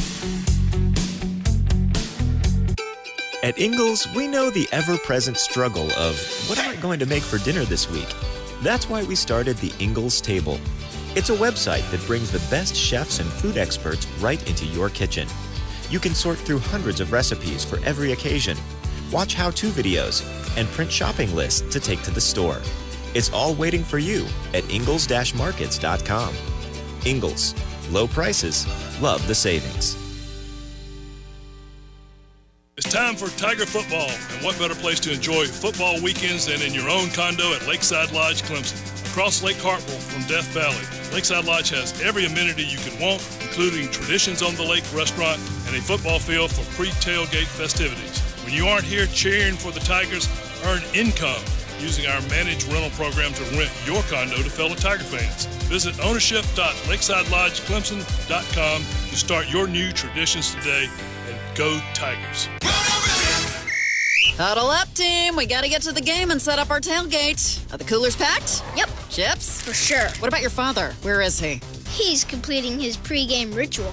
At Ingles, we know the ever-present struggle of, what am I going to make for dinner this week? That's why we started the Ingles Table. It's a website that brings the best chefs and food experts right into your kitchen. You can sort through hundreds of recipes for every occasion, watch how-to videos, and print shopping lists to take to the store. It's all waiting for you at ingles dash markets dot com. Ingles. Low prices. Love the savings. It's time for Tiger football, and what better place to enjoy football weekends than in your own condo at Lakeside Lodge, Clemson. Across Lake Hartwell from Death Valley, Lakeside Lodge has every amenity you could want, including Traditions on the Lake restaurant and a football field for pre-tailgate festivities. When you aren't here cheering for the Tigers, earn income using our managed rental program to rent your condo to fellow Tiger fans. Visit ownership dot lakeside lodge clemson dot com to start your new traditions today, and go Tigers. Huddle up, team. We got to get to the game and set up our tailgate. Are the coolers packed? Yep. Chips? For sure. What about your father? Where is he? He's completing his pregame ritual.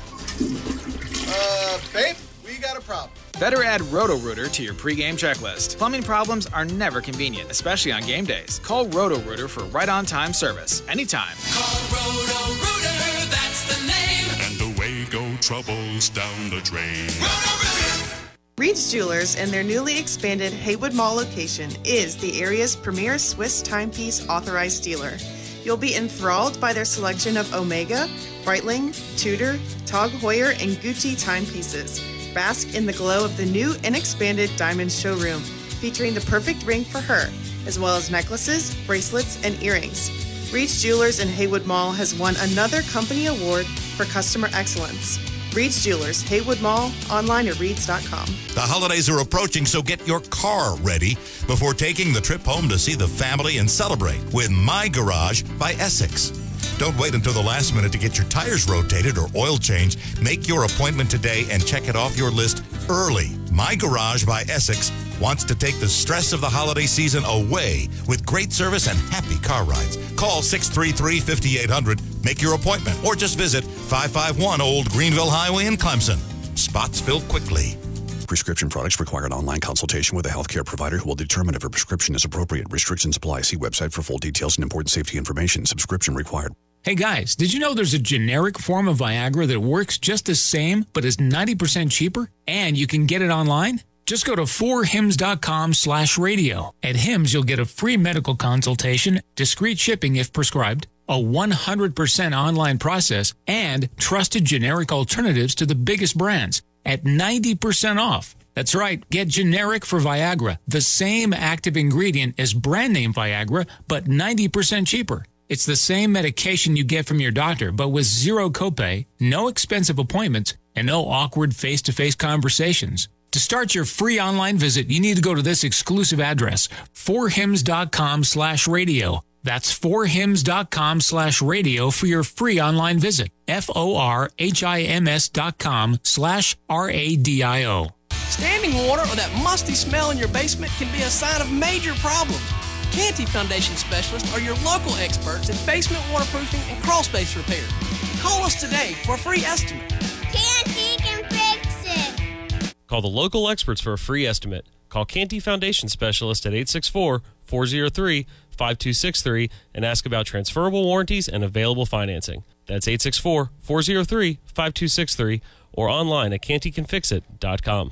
Uh, babe, we got a problem. Better add Roto-Rooter to your pregame checklist. Plumbing problems are never convenient, especially on game days. Call Roto-Rooter for right-on-time service, anytime. Call Roto-Rooter, that's the name. And away go troubles down the drain. Roto-Rooter! Reed's Jewelers and their newly expanded Haywood Mall location is the area's premier Swiss timepiece authorized dealer. You'll be enthralled by their selection of Omega, Breitling, Tudor, Tag Heuer, and Gucci timepieces. Bask in the glow of the new and expanded Diamond Showroom, featuring the perfect ring for her, as well as necklaces, bracelets, and earrings. Reed's Jewelers in Haywood Mall has won another company award for customer excellence. Reed's Jewelers, Haywood Mall, online at reeds dot com. The holidays are approaching, so get your car ready before taking the trip home to see the family and celebrate with My Garage by Essex. Don't wait until the last minute to get your tires rotated or oil changed. Make your appointment today and check it off your list early. My Garage by Essex wants to take the stress of the holiday season away with great service and happy car rides. Call six three three, five eight zero zero. Make your appointment or just visit five five one Old Greenville Highway in Clemson. Spots fill quickly. Prescription products require an online consultation with a healthcare provider who will determine if a prescription is appropriate. Restrictions apply. See website for full details and important safety information. Subscription required. Hey guys, did you know there's a generic form of Viagra that works just the same but is ninety percent cheaper? And you can get it online? Just go to four hims dot com slash radio. At Hims, you'll get a free medical consultation, discreet shipping if prescribed, a one hundred percent online process, and trusted generic alternatives to the biggest brands at ninety percent off. That's right, get generic for Viagra, the same active ingredient as brand name Viagra, but ninety percent cheaper. It's the same medication you get from your doctor, but with zero copay, no expensive appointments, and no awkward face-to-face conversations. To start your free online visit, you need to go to this exclusive address, four hims dot com slash radio. That's four hims dot com slash radio for your free online visit. F O R H I M S dot com slash R A D I O. Standing water or that musty smell in your basement can be a sign of major problems. Canty Foundation Specialists are your local experts in basement waterproofing and crawl space repair. Call us today for a free estimate. Canty can fix it. Call the local experts for a free estimate. Call Canty Foundation Specialist at eight six four, four zero three, five two six three and ask about transferable warranties and available financing. That's eight six four, four zero three, five two six three or online at canty can fix it dot com.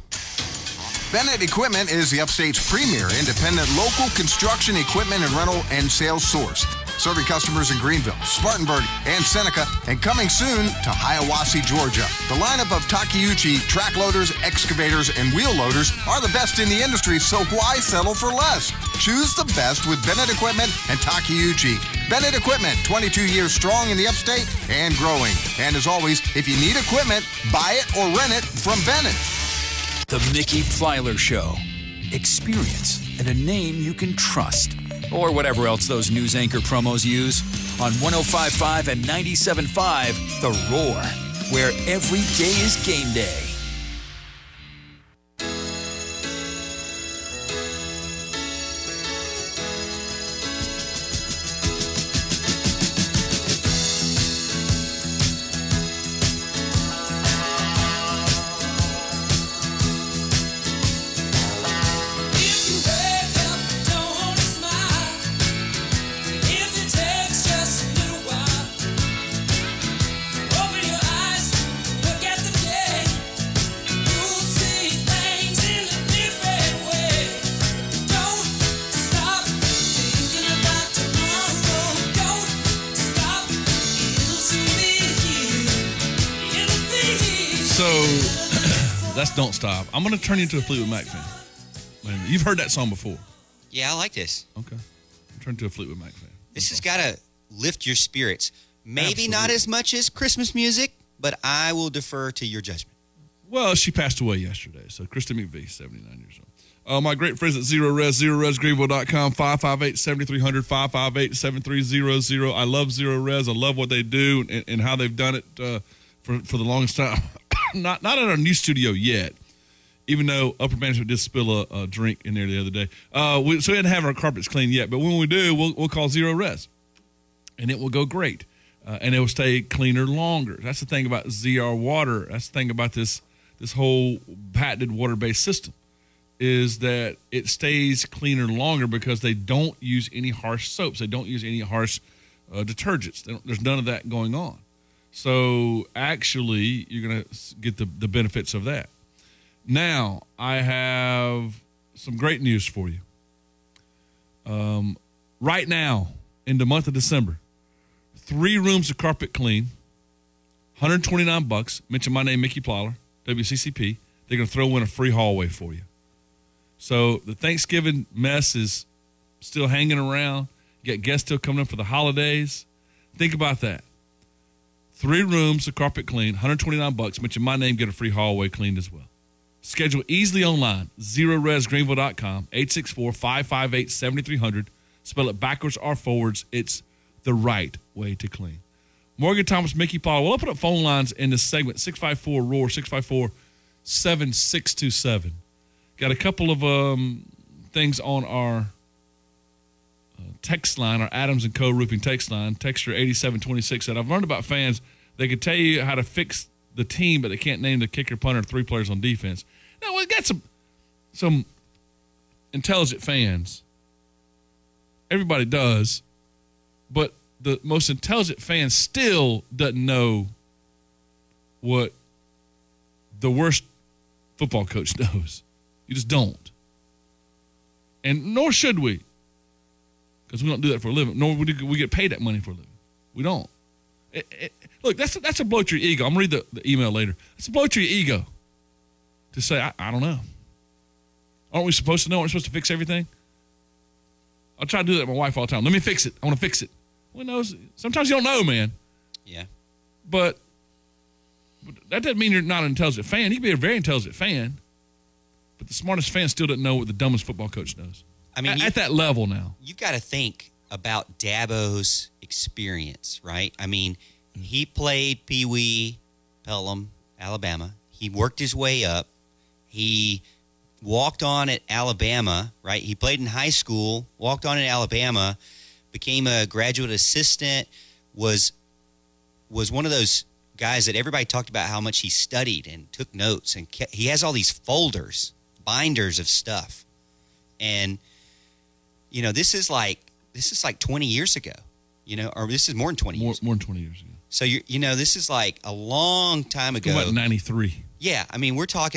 Bennett Equipment is the Upstate's premier independent local construction equipment and rental and sales source. serving customers in Greenville, Spartanburg, and Seneca, and coming soon to Hiawassee, Georgia. The lineup of Takeuchi track loaders, excavators, and wheel loaders are the best in the industry, so why settle for less? Choose the best with Bennett Equipment and Takeuchi. Bennett Equipment, twenty-two years strong in the upstate and growing. And as always, if you need equipment, buy it or rent it from Bennett. The Mickey Plyler Show. Experience and a name you can trust. Or whatever else those news anchor promos use. On one oh five point five and ninety-seven point five, The Roar, where every day is game day. Don't Stop. I'm going to turn you into a Fleetwood Mac fan. Man, you've heard that song before. Yeah, I like this. Okay. I'm turning to a Fleetwood Mac fan. This has got to lift your spirits. Maybe Absolutely. not as much as Christmas music, but I will defer to your judgment. Well, she passed away yesterday, so Kristen McVie, seventy-nine years old. Uh, my great friends at Zero Res, zero res greenville dot com, five five eight, seven three zero zero, five five eight, seven three zero zero. I love Zero Res. I love what they do and, and how they've done it uh, for, for the longest time. not, not in our new studio yet. Even though upper management did spill a, a drink in there the other day. Uh, we, so we didn't have our carpets cleaned yet. But when we do, we'll, we'll call Zero Res. And it will go great. Uh, and it will stay cleaner longer. That's the thing about Z R Water. That's the thing about this, this whole patented water-based system is that it stays cleaner longer because they don't use any harsh soaps. They don't use any harsh uh, detergents. They don't, there's none of that going on. So actually, you're going to get the, the benefits of that. Now, I have some great news for you. Um, right now, in the month of December, three rooms of carpet clean, one hundred twenty-nine bucks. Mention my name, Mickey Plyler, W C C P. They're going to throw in a free hallway for you. So the Thanksgiving mess is still hanging around. You got guests still coming in for the holidays. Think about that. Three rooms of carpet clean, one hundred twenty-nine bucks. Mention my name, get a free hallway cleaned as well. Schedule easily online, zero res greenville dot com, eight six four, five five eight, seven three zero zero. Spell it backwards or forwards. It's the right way to clean. Morgan Thomas, Mickey Paul. We'll open up phone lines in this segment, six five four, R O A R, six five four, seven six two seven. Got a couple of um, things on our uh, text line, our Adams and Co. Roofing text line, texture eighty-seven twenty-six said, I've learned about fans. They can tell you how to fix the team, but they can't name the kicker, punter, three players on defense. Now, we've got some some intelligent fans. Everybody does. But the most intelligent fan still doesn't know what the worst football coach knows. You just don't. And nor should we, because we don't do that for a living. Nor would we get paid that money for a living. We don't. It, it, look, that's a, that's a blow to your ego. I'm going to read the, the email later. It's a blow to your ego to say, I, I don't know. Aren't we supposed to know? Aren't we supposed to fix everything? I'll try to do that with my wife all the time. Let me fix it. I want to fix it. Well, no, sometimes you don't know, man. Yeah. But, but that doesn't mean you're not an intelligent fan. You can be a very intelligent fan, but the smartest fan still doesn't know what the dumbest football coach knows. I mean, at, you, at that level now. You've got to think about Dabo's experience, right? I mean, he played Pee Wee, Pelham, Alabama. He worked his way up. He walked on at Alabama, right? He played in high school, walked on at Alabama, became a graduate assistant, was was one of those guys that everybody talked about how much he studied and took notes. And kept, he has all these folders, binders of stuff. And, you know, this is like this is like twenty years ago, you know, or this is more than twenty more, years ago. More than twenty years ago. So, you you know, this is like a long time ago. About ninety-three. Yeah, I mean, we're talking like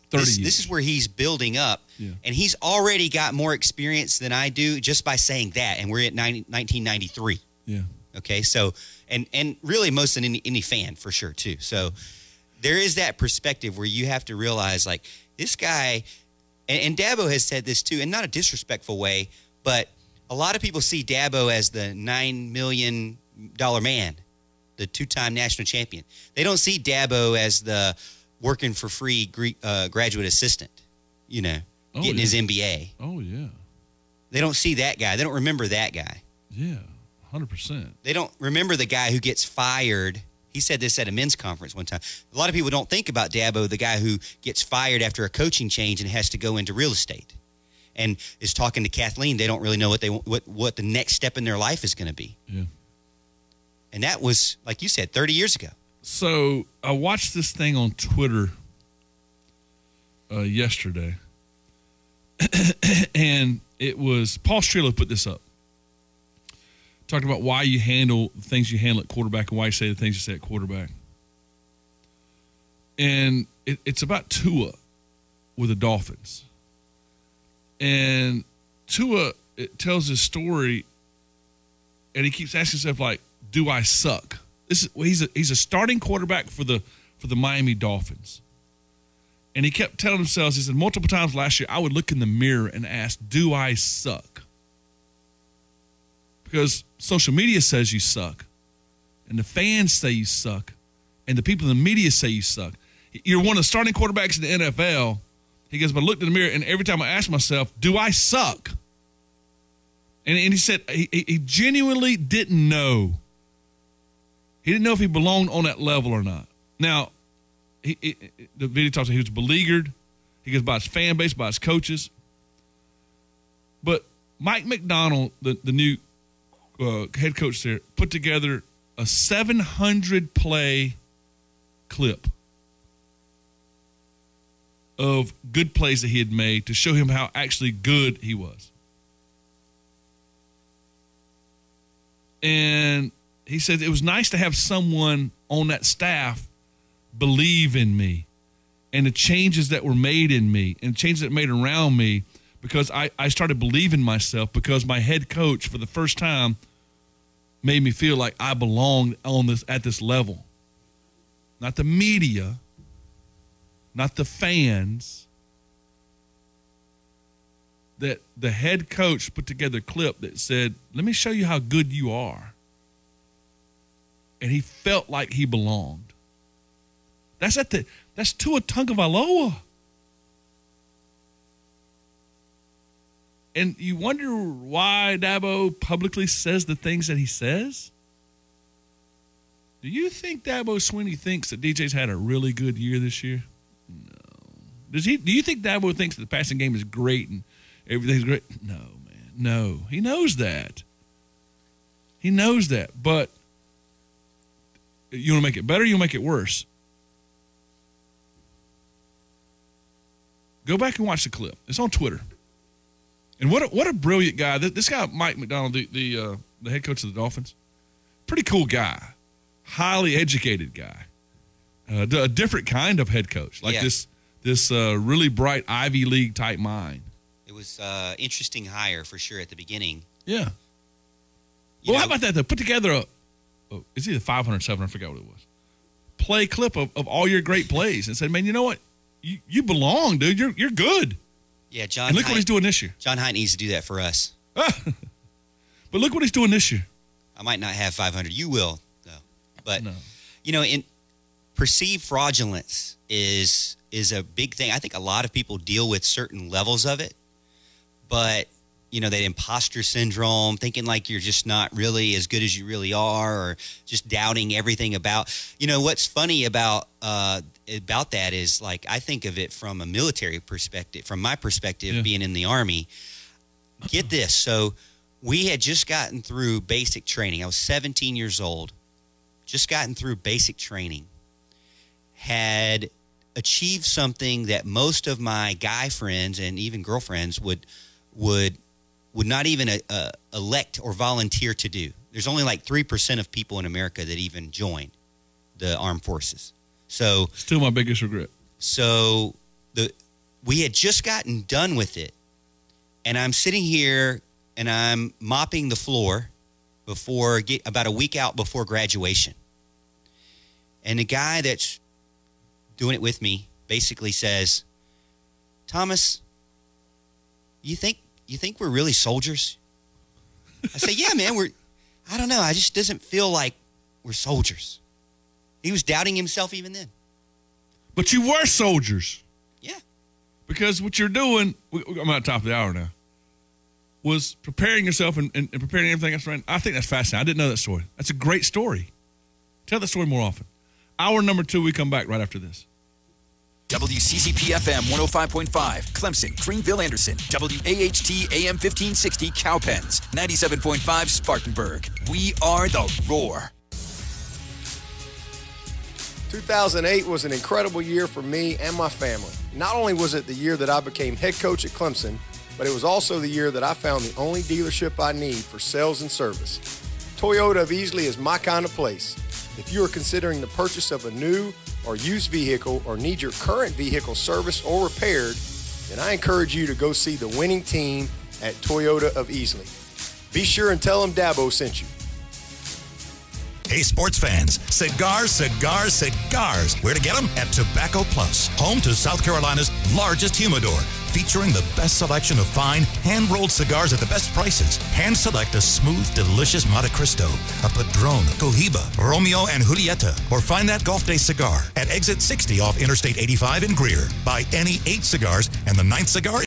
thirty this, years. this is where he's building up, Yeah. and he's already got more experience than I do just by saying that. And we're at nineteen ninety-three. Yeah. Okay, so and and really most than any, any fan for sure too. So there is that perspective where you have to realize like this guy, and, and Dabo has said this too, and not a disrespectful way, but a lot of people see Dabo as the nine million dollar man, the two-time national champion. They don't see Dabo as the working for free uh, graduate assistant, you know, Oh, getting yeah. his M B A. Oh, yeah. They don't see that guy. They don't remember that guy. Yeah, one hundred percent. They don't remember the guy who gets fired. He said this at a men's conference one time. A lot of people don't think about Dabo, the guy who gets fired after a coaching change and has to go into real estate and is talking to Kathleen. They don't really know what they what what the next step in their life is going to be. Yeah. And that was, like you said, thirty years ago. So I watched this thing on Twitter uh, yesterday, and it was Paul Strillo put this up. Talked about why you handle the things you handle at quarterback and why you say the things you say at quarterback. And it, it's about Tua with the Dolphins. And Tua, it tells his story, and he keeps asking himself, like, do I suck? This is well, he's a he's a starting quarterback for the for the Miami Dolphins. And he kept telling himself, he said multiple times last year, I would look in the mirror and ask, do I suck? Because social media says you suck, and the fans say you suck, and the people in the media say you suck. You're one of the starting quarterbacks in the N F L. He goes, but I looked in the mirror, and every time I ask myself, do I suck? And, and he said he, he genuinely didn't know. He didn't know if he belonged on that level or not. Now, he, he, the video talks about he was beleaguered. He goes by his fan base, by his coaches. But Mike McDonald, the, the new uh, head coach there, put together a seven hundred play clip of good plays that he had made to show him how actually good he was. And he said it was nice to have someone on that staff believe in me and the changes that were made in me and the changes that made around me, because I, I started believing myself because my head coach for the first time made me feel like I belonged on this at this level. Not the media, not the fans. That the head coach put together a clip that said, let me show you how good you are. And he felt like he belonged. That's at the that's Tua Tagovailoa. And you wonder why Dabo publicly says the things that he says? Do you think Dabo Swinney thinks that D J's had a really good year this year? No. Does he? Do you think Dabo thinks that the passing game is great and everything's great? No, man. No. He knows that. He knows that. But you want to make it better, you want to make it worse. Go back and watch the clip. It's on Twitter. And what a, what a brilliant guy. This guy, Mike McDonald, the the, uh, the head coach of the Dolphins, pretty cool guy. Highly educated guy. Uh, a different kind of head coach. Like Yeah. this this uh, really bright Ivy League type mind. It was uh interesting hire for sure at the beginning. Yeah. You well, know- how about that? They put together a, oh, it's either five hundred, seven hundred, I forgot what it was. Play clip of, of all your great plays and said, man, you know what? You you belong, dude. You're you're good. Yeah, John. And look what Haidt- he's doing this year. John Haidt needs to do that for us. But look what he's doing this year. I might not have five hundred. You will, though. But you know, in perceived fraudulence is is a big thing. I think a lot of people deal with certain levels of it, but you know, that imposter syndrome, thinking like you're just not really as good as you really are, or just doubting everything about. You know, what's funny about uh, about that is, like, I think of it from a military perspective, from my perspective, Yeah. being in the Army. Get this. So we had just gotten through basic training. I was seventeen years old, just gotten through basic training, had achieved something that most of my guy friends and even girlfriends would would would not even uh, uh, elect or volunteer to do. There's only like three percent of people in America that even join the armed forces. So Still my biggest regret. so the we had just gotten done with it, and I'm sitting here and I'm mopping the floor before get, about a week out before graduation. And the guy that's doing it with me basically says, Thomas, you think you think we're really soldiers? I say, yeah, man, we're, I don't know. I just doesn't feel like we're soldiers. He was doubting himself even then. But you were soldiers. Yeah. Because what you're doing, I'm at the top of the hour now, was preparing yourself and, and, and preparing everything else around. I think that's fascinating. I didn't know that story. That's a great story. Tell that story more often. Hour number two, we come back right after this. W C C P F M one oh five point five, Clemson, Greenville, Anderson. W A H T A M fifteen sixty, Cowpens. ninety-seven point five, Spartanburg. We are the Roar. two thousand eight was an incredible year for me and my family. Not only was it the year that I became head coach at Clemson, but it was also the year that I found the only dealership I need for sales and service. Toyota of Easley is my kind of place. If you are considering the purchase of a new or used vehicle or need your current vehicle serviced or repaired, then I encourage you to go see the winning team at Toyota of Easley. Be sure and tell them Dabo sent you. Hey, sports fans, cigars, cigars, cigars. Where to get them? At Tobacco Plus, home to South Carolina's largest humidor, featuring the best selection of fine, hand-rolled cigars at the best prices. Hand select a smooth, delicious Montecristo, a Padron, Cohiba, Romeo, and Julieta. Or find that Golf Day cigar at Exit sixty off Interstate eighty-five in Greer. Buy any eight cigars, and the ninth cigar